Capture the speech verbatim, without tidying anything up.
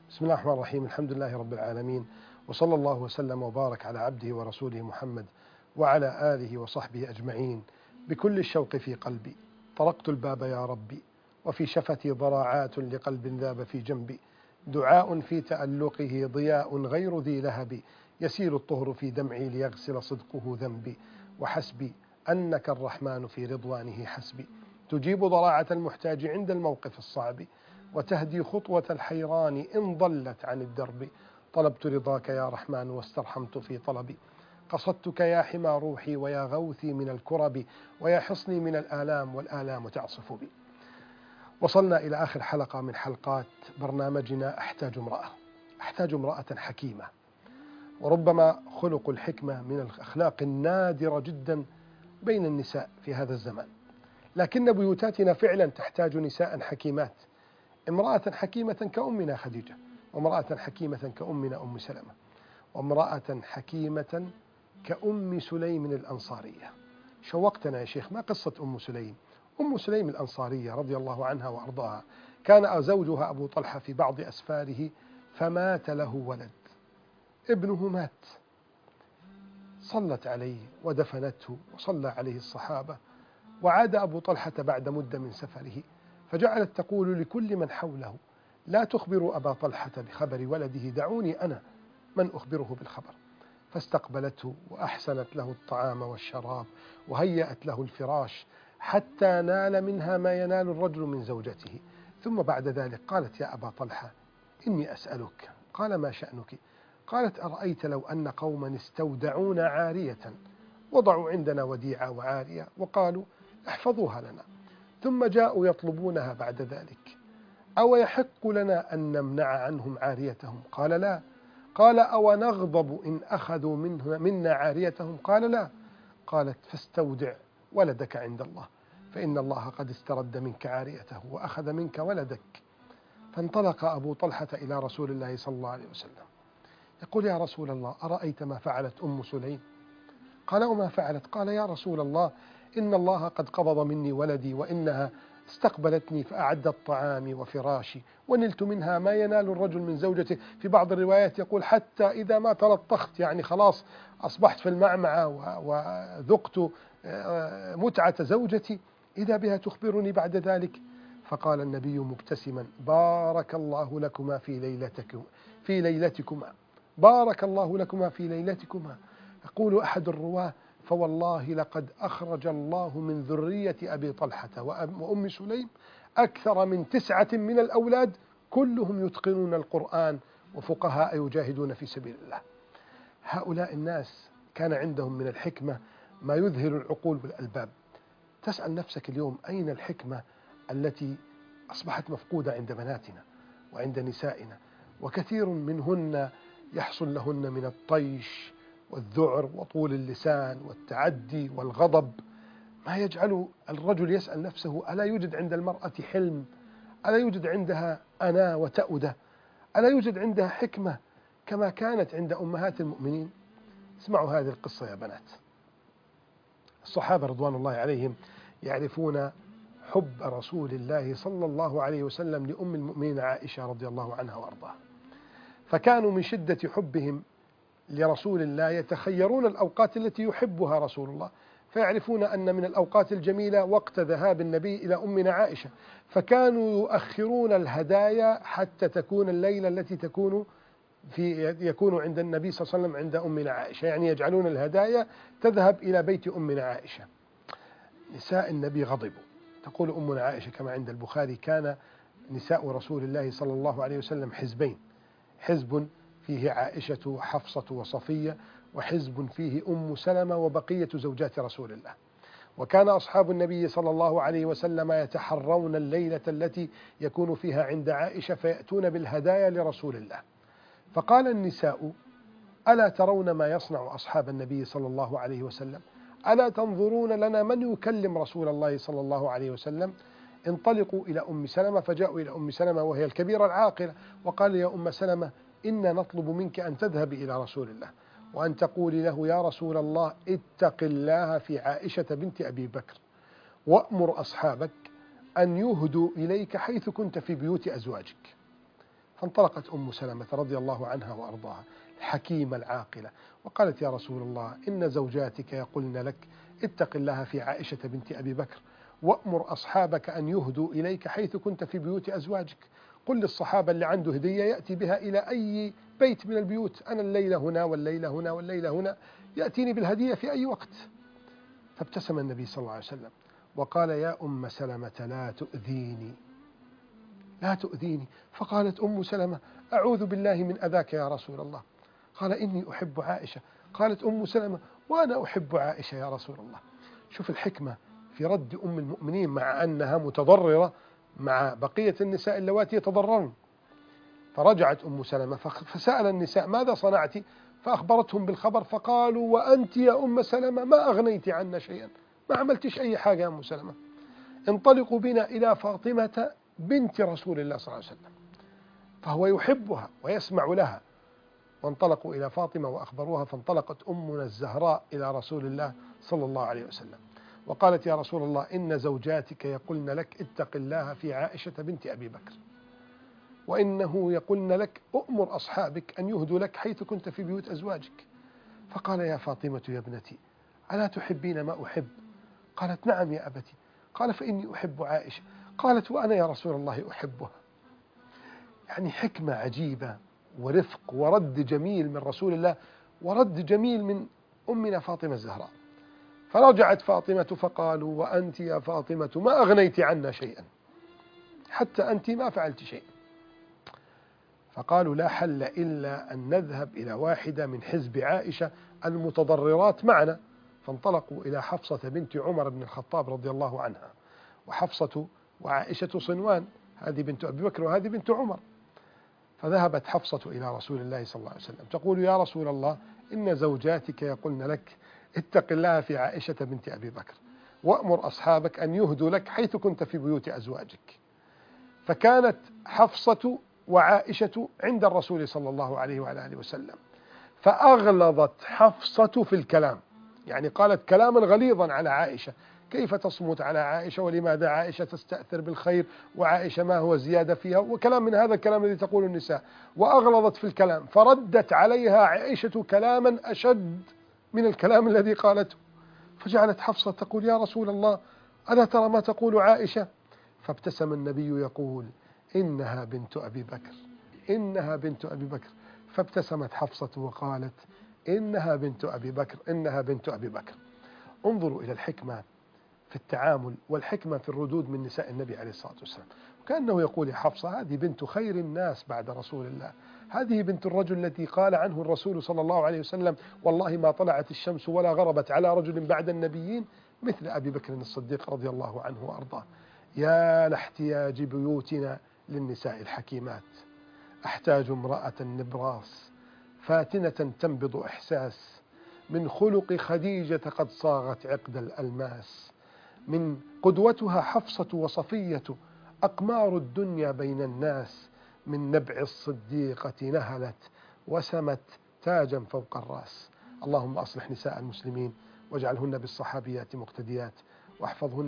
بسم الله الرحمن الرحيم. الحمد لله رب العالمين، وصلى الله وسلم وبارك على عبده ورسوله محمد وعلى آله وصحبه أجمعين. بكل الشوق في قلبي طرقت الباب يا ربي، وفي شفتي ضراعات لقلب ذاب في جنبي. دعاء في تألقه ضياء غير ذي لهب، يسيل الطهر في دمعي ليغسل صدقه ذنبي. وحسبي أنك الرحمن في رضوانه حسبي، تجيب ضراعة المحتاج عند الموقف الصعب، وتهدي خطوة الحيران إن ضلت عن الدرب. طلبت رضاك يا رحمن واسترحمت في طلبي، قصدتك يا حمى روحي ويا غوثي من الكرب، ويا حصني من الآلام والآلام تعصف بي. وصلنا إلى آخر حلقة من حلقات برنامجنا أحتاج امرأة. أحتاج امرأة حكيمة، وربما خلق الحكمة من الأخلاق النادرة جدا بين النساء في هذا الزمان، لكن بيوتاتنا فعلا تحتاج نساء حكيمات. امرأة حكيمة كأمنا خديجة، وامرأة حكيمة كأمنا أم سلمة، وامرأة حكيمة كأم سليم الأنصارية. شوقتنا يا شيخ، ما قصة أم سليم؟ أم سليم الأنصارية رضي الله عنها وأرضاها، كان زوجها أبو طلحة في بعض أسفاره فمات له ولد، ابنه مات، صلت عليه ودفنته وصلى عليه الصحابة. وعاد أبو طلحة بعد مدة من سفره، فجعلت تقول لكل من حوله: لا تخبروا أبا طلحة بخبر ولده، دعوني أنا من أخبره بالخبر. فاستقبلته وأحسنت له الطعام والشراب وهيأت له الفراش، حتى نال منها ما ينال الرجل من زوجته. ثم بعد ذلك قالت: يا أبا طلحة إني أسألك. قال: ما شأنك؟ قالت: أرأيت لو أن قوما استودعونا عارية، وضعوا عندنا وديعة وعارية وقالوا احفظوها لنا، ثم جاءوا يطلبونها بعد ذلك، أو يحق لنا أن نمنع عنهم عاريتهم؟ قال: لا. قال: أو نغضب إن أخذوا منه منا عاريتهم؟ قال: لا. قالت: فاستودع ولدك عند الله، فإن الله قد استرد منك عاريته وأخذ منك ولدك. فانطلق أبو طلحة إلى رسول الله صلى الله عليه وسلم يقول: يا رسول الله، أرأيت ما فعلت أم سليم؟ قال: وما فعلت؟ قال: يا رسول الله، إن الله قد قبض مني ولدي، وإنها استقبلتني فأعدت طعامي وفراشي، ونلت منها ما ينال الرجل من زوجته. في بعض الروايات يقول: حتى إذا ما تلطخت، يعني خلاص أصبحت في المعمعة وذقت متعة زوجتي، إذا بها تخبرني بعد ذلك. فقال النبي مبتسما: بارك الله لكما في ليلتكم في ليلتكما بارك الله لكما في ليلتكما. يقول أحد الرواة: فوالله لقد أخرج الله من ذرية أبي طلحة وأم سليم أكثر من تسعة من الأولاد، كلهم يتقنون القرآن وفقهاء يجاهدون في سبيل الله. هؤلاء الناس كان عندهم من الحكمة ما يذهل العقول والألباب. تسأل نفسك اليوم: أين الحكمة التي أصبحت مفقودة عند بناتنا وعند نسائنا؟ وكثير منهن يحصل لهن من الطيش والذعر وطول اللسان والتعدي والغضب ما يجعل الرجل يسأل نفسه: ألا يوجد عند المرأة حلم؟ ألا يوجد عندها أنا وتأودة؟ ألا يوجد عندها حكمة كما كانت عند أمهات المؤمنين؟ اسمعوا هذه القصة يا بنات. الصحابة رضوان الله عليهم يعرفون حب رسول الله صلى الله عليه وسلم لأم المؤمنين عائشة رضي الله عنها وأرضاها، فكانوا من شدة حبهم لرسول الله يتخيرون الأوقات التي يحبها رسول الله، فيعرفون أن من الأوقات الجميلة وقت ذهاب النبي إلى أمنا عائشة، فكانوا يؤخرون الهدايا حتى تكون الليلة التي تكون في يكون عند النبي صلى الله عليه وسلم عند أمنا عائشة، يعني يجعلون الهدايا تذهب إلى بيت أمنا عائشة. نساء النبي غضبوا. تقول أمنا عائشة كما عند البخاري: كان نساء رسول الله صلى الله عليه وسلم حزبين، حزب فيه عائشة وحفصة وصفية، وحزب فيه أم سلمة وبقية زوجات رسول الله. وكان أصحاب النبي صلى الله عليه وسلم يتحرون الليلة التي يكون فيها عند عائشة فيأتون بالهدايا لرسول الله. فقال النساء: ألا ترون ما يصنع أصحاب النبي صلى الله عليه وسلم؟ ألا تنظرون لنا من يكلم رسول الله صلى الله عليه وسلم؟ انطلقوا إلى أم سلمة. فجاءوا إلى أم سلمة وهي الكبيرة العاقلة، وقال: يا أم سلمة، إن نطلب منك أن تذهبي إلى رسول الله وأن تقولي له: يا رسول الله، اتق الله في عائشة بنت أبي بكر، وأمر أصحابك أن يهدوا إليك حيث كنت في بيوت أزواجك. فانطلقت أم سلمة رضي الله عنها وأرضاها الحكيمة العاقلة وقالت: يا رسول الله، إن زوجاتك يقولن لك اتق الله في عائشة بنت أبي بكر، وأمر أصحابك أن يهدوا إليك حيث كنت في بيوت أزواجك. قل للصحابة اللي عنده هدية يأتي بها إلى أي بيت من البيوت، أنا الليلة هنا والليلة هنا والليلة هنا، يأتيني بالهدية في أي وقت. فابتسم النبي صلى الله عليه وسلم وقال: يا أم سلمة لا تؤذيني لا تؤذيني. فقالت أم سلمة: أعوذ بالله من أذاك يا رسول الله. قال: إني أحب عائشة. قالت أم سلمة: وأنا أحب عائشة يا رسول الله. شوف الحكمة في رد أم المؤمنين مع أنها متضررة مع بقية النساء اللواتي يتضررن. فرجعت أم سلمة فسأل النساء: ماذا صنعت؟ فأخبرتهم بالخبر، فقالوا: وأنت يا أم سلمة ما أغنيت عنا شيئا، ما عملتش أي حاجة يا أم سلمة، انطلقوا بنا إلى فاطمة بنت رسول الله صلى الله عليه وسلم. فهو يحبها ويسمع لها. وانطلقوا إلى فاطمة وأخبروها، فانطلقت أمنا الزهراء إلى رسول الله صلى الله عليه وسلم وقالت: يا رسول الله، إن زوجاتك يقولن لك اتق الله في عائشة بنت أبي بكر، وإنه يقولن لك أؤمر أصحابك أن يهدوا لك حيث كنت في بيوت أزواجك. فقال: يا فاطمة يا ابنتي، ألا تحبين ما أحب؟ قالت: نعم يا أبتي. قال: فإني أحب عائشة. قالت: وأنا يا رسول الله أحبها. يعني حكمة عجيبة ورفق ورد جميل من رسول الله، ورد جميل من أمنا فاطمة الزهراء. فرجعت فاطمة فقالوا: وأنت يا فاطمة ما أغنيت عنا شيئا، حتى أنت ما فعلت شيئا. فقالوا: لا حل إلا أن نذهب إلى واحدة من حزب عائشة المتضررات معنا. فانطلقوا إلى حفصة بنت عمر بن الخطاب رضي الله عنها. وحفصة وعائشة صنوان، هذه بنت أبي بكر وهذه بنت عمر. فذهبت حفصة إلى رسول الله صلى الله عليه وسلم تقول: يا رسول الله، إن زوجاتك يقولن لك اتق الله في عائشة بنت أبي بكر، وأمر أصحابك أن يهدوا لك حيث كنت في بيوت أزواجك. فكانت حفصة وعائشة عند الرسول صلى الله عليه وعلى آله وسلم، فأغلظت حفصة في الكلام، يعني قالت كلاما غليظا على عائشة: كيف تصمت على عائشة، ولماذا عائشة تستأثر بالخير، وعائشة ما هو زيادة فيها، وكلام من هذا الكلام الذي تقول النساء. وأغلظت في الكلام، فردت عليها عائشة كلاما أشد من الكلام الذي قالته. فجعلت حفصة تقول: يا رسول الله، ألا ترى ما تقول عائشة؟ فابتسم النبي يقول: إنها بنت أبي بكر، إنها بنت أبي بكر. فابتسمت حفصة وقالت: إنها بنت أبي بكر، إنها بنت أبي بكر. انظروا إلى الحكمة في التعامل والحكمة في الردود من نساء النبي عليه الصلاة والسلام. وكأنه يقول يا حفصة: هذه بنت خير الناس بعد رسول الله، هذه بنت الرجل التي قال عنه الرسول صلى الله عليه وسلم: والله ما طلعت الشمس ولا غربت على رجل بعد النبيين مثل أبي بكر الصديق رضي الله عنه وأرضاه. يا لاحتياج بيوتنا للنساء الحكيمات. أحتاج امرأة نبراس فاتنة تنبض إحساس، من خلق خديجة قد صاغت عقد الألماس، من قدوتها حفصة وصفية أقمار الدنيا بين الناس، من نبع الصديقة نهلت وسمت تاجا فوق الرأس. اللهم أصلح نساء المسلمين واجعلهن بالصحابيات مقتديات، واحفظهن